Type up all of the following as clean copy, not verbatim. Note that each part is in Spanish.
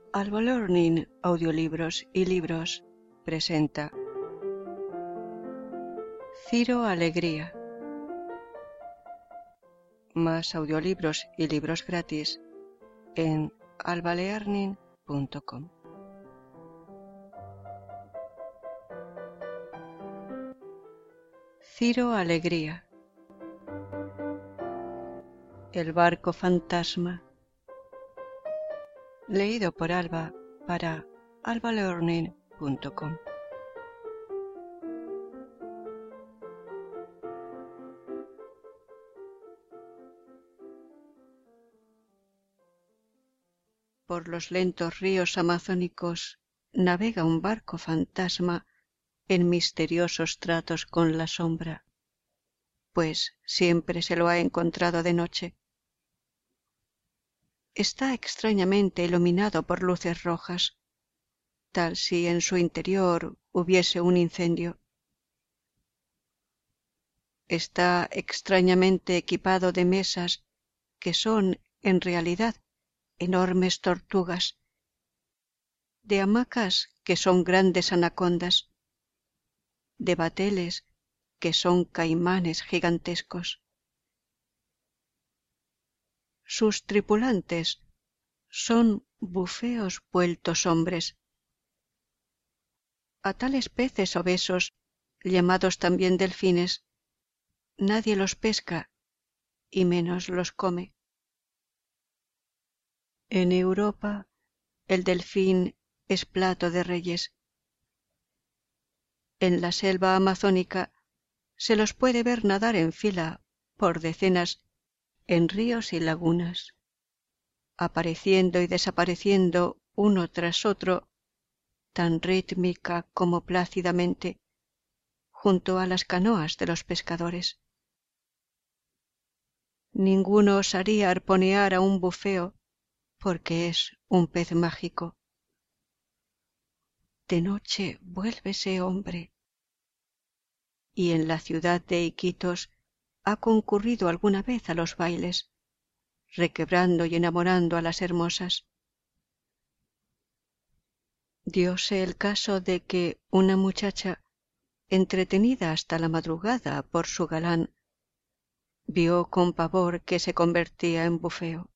Alba Learning Audiolibros y Libros presenta Ciro Alegría. Más audiolibros y libros gratis en albalearning.com. Ciro Alegría. El barco fantasma. Leído por Alba para albalearning.com. Por los lentos ríos amazónicos navega un barco fantasma en misteriosos tratos con la sombra, pues siempre se lo ha encontrado de noche. Está extrañamente iluminado por luces rojas, tal si en su interior hubiese un incendio. Está extrañamente equipado de mesas que son, en realidad, enormes tortugas, de hamacas que son grandes anacondas, de bateles que son caimanes gigantescos. Sus tripulantes son bufeos vueltos hombres. A tales peces obesos, llamados también delfines, nadie los pesca y menos los come. En Europa, el delfín es plato de reyes. En la selva amazónica se los puede ver nadar en fila por decenas en ríos y lagunas, apareciendo y desapareciendo uno tras otro, tan rítmica como plácidamente, junto a las canoas de los pescadores. Ninguno osaría arponear a un bufeo, porque es un pez mágico. De noche vuélvese hombre. Y en la ciudad de Iquitos ha concurrido alguna vez a los bailes, requebrando y enamorando a las hermosas. Dióse el caso de que una muchacha, entretenida hasta la madrugada por su galán, vio con pavor que se convertía en bufeo.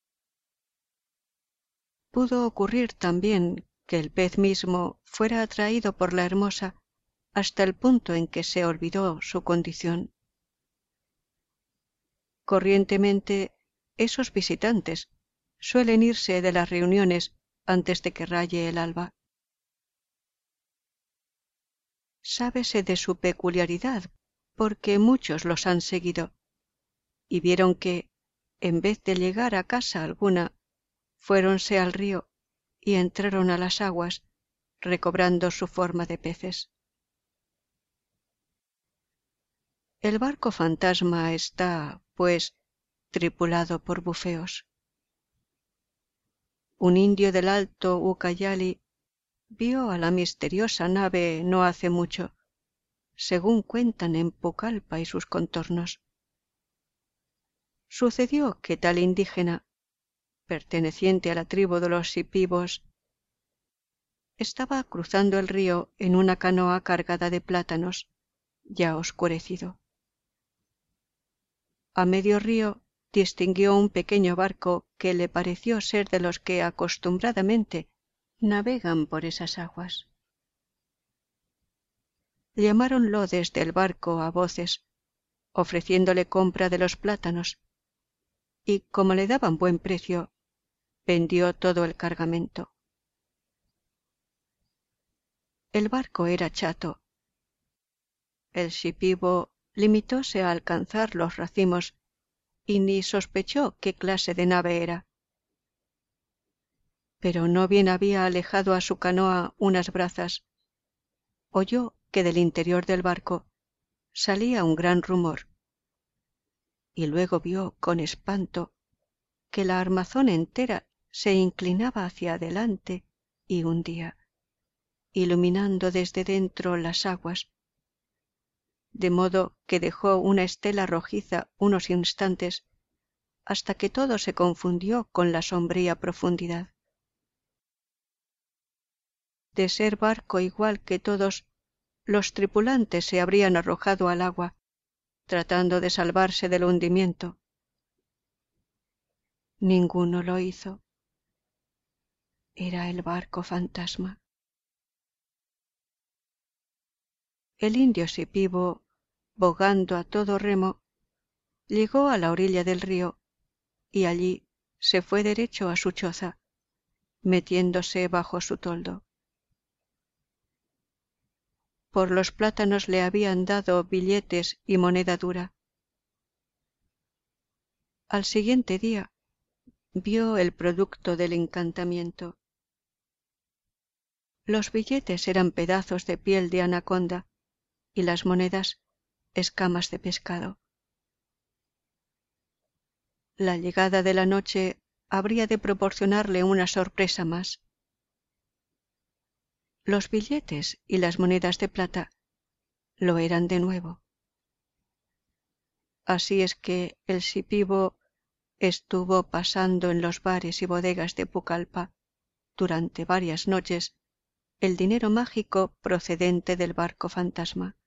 Pudo ocurrir también que el pez mismo fuera atraído por la hermosa hasta el punto en que se olvidó su condición. Corrientemente, esos visitantes suelen irse de las reuniones antes de que raye el alba. Sábese de su peculiaridad porque muchos los han seguido y vieron que, en vez de llegar a casa alguna, fuéronse al río y entraron a las aguas, recobrando su forma de peces. El barco fantasma está, pues, tripulado por bufeos. Un indio del Alto Ucayali vio a la misteriosa nave no hace mucho, según cuentan en Pucallpa y sus contornos. Sucedió que tal indígena, perteneciente a la tribu de los Shipibos, estaba cruzando el río en una canoa cargada de plátanos, ya oscurecido. A medio río distinguió un pequeño barco que le pareció ser de los que acostumbradamente navegan por esas aguas. Llamáronlo desde el barco a voces, ofreciéndole compra de los plátanos, y como le daban buen precio, vendió todo el cargamento. El barco era chato. El shipibo limitóse a alcanzar los racimos y ni sospechó qué clase de nave era. Pero no bien había alejado a su canoa unas brazas, oyó que del interior del barco salía un gran rumor, y luego vio con espanto que la armazón entera se inclinaba hacia adelante y hundía, iluminando desde dentro las aguas, de modo que dejó una estela rojiza unos instantes hasta que todo se confundió con la sombría profundidad. de ser barco igual que todos, los tripulantes se habrían arrojado al agua, tratando de salvarse del hundimiento. Ninguno lo hizo. Era el barco fantasma. El indio Shipibo, bogando a todo remo, llegó a la orilla del río y allí se fue derecho a su choza, metiéndose bajo su toldo. Por los plátanos le habían dado billetes y moneda dura. Al siguiente día vio el producto del encantamiento. Los billetes eran pedazos de piel de anaconda y las monedas escamas de pescado. La llegada de la noche habría de proporcionarle una sorpresa más. Los billetes y las monedas de plata lo eran de nuevo. Así es que el Shipibo estuvo pasando en los bares y bodegas de Pucallpa durante varias noches el dinero mágico procedente del barco fantasma.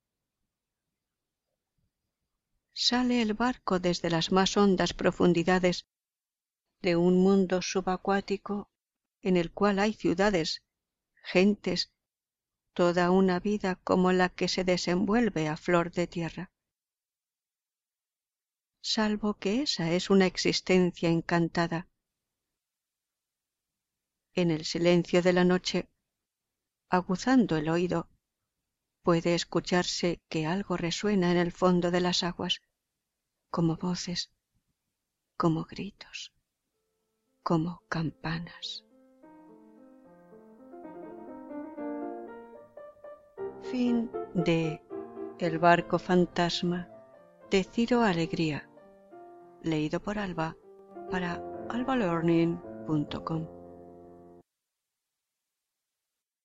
Sale el barco desde las más hondas profundidades de un mundo subacuático en el cual hay ciudades, gentes, toda una vida como la que se desenvuelve a flor de tierra. Salvo que esa es una existencia encantada. En el silencio de la noche, aguzando el oído, puede escucharse que algo resuena en el fondo de las aguas, como voces, como gritos, como campanas. Fin de El barco fantasma de Ciro Alegría, leído por Alba para albalearning.com.